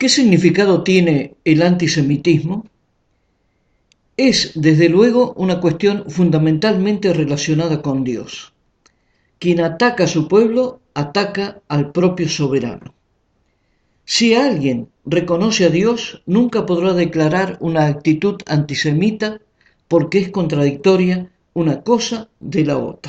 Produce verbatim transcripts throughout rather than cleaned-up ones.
¿Qué significado tiene el antisemitismo? Es, desde luego, una cuestión fundamentalmente relacionada con Dios. Quien ataca a su pueblo, ataca al propio soberano. Si alguien reconoce a Dios, nunca podrá declarar una actitud antisemita porque es contradictoria una cosa de la otra.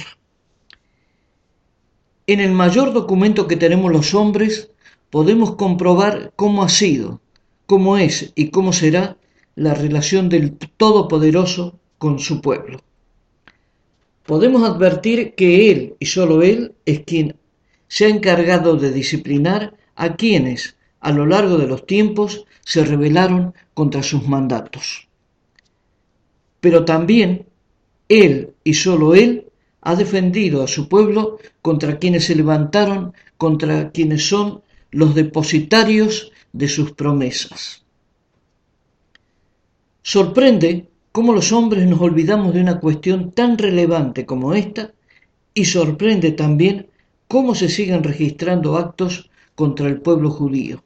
En el mayor documento que tenemos los hombres, podemos comprobar cómo ha sido, cómo es y cómo será la relación del Todopoderoso con su pueblo. Podemos advertir que Él y solo Él es quien se ha encargado de disciplinar a quienes, a lo largo de los tiempos, se rebelaron contra sus mandatos. Pero también Él y solo Él ha defendido a su pueblo contra quienes se levantaron, contra quienes son los depositarios de sus promesas. Sorprende cómo los hombres nos olvidamos de una cuestión tan relevante como esta, y sorprende también cómo se siguen registrando actos contra el pueblo judío.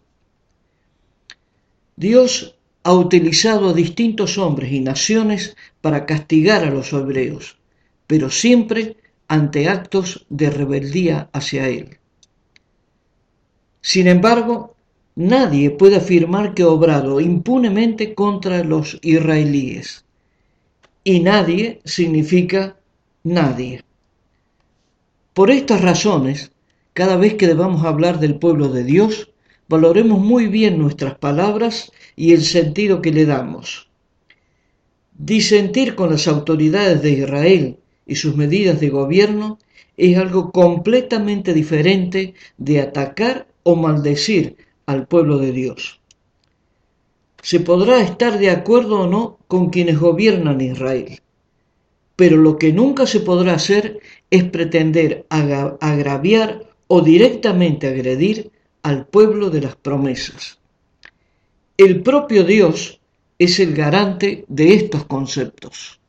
Dios ha utilizado a distintos hombres y naciones para castigar a los hebreos, pero siempre ante actos de rebeldía hacia Él. Sin embargo, nadie puede afirmar que ha obrado impunemente contra los israelíes, y nadie significa nadie. Por estas razones, cada vez que debamos hablar del pueblo de Dios, valoremos muy bien nuestras palabras y el sentido que le damos. Disentir con las autoridades de Israel y sus medidas de gobierno es algo completamente diferente de atacar o maldecir al pueblo de Dios. Se podrá estar de acuerdo o no con quienes gobiernan Israel, pero lo que nunca se podrá hacer es pretender agra- agraviar o directamente agredir al pueblo de las promesas. El propio Dios es el garante de estos conceptos.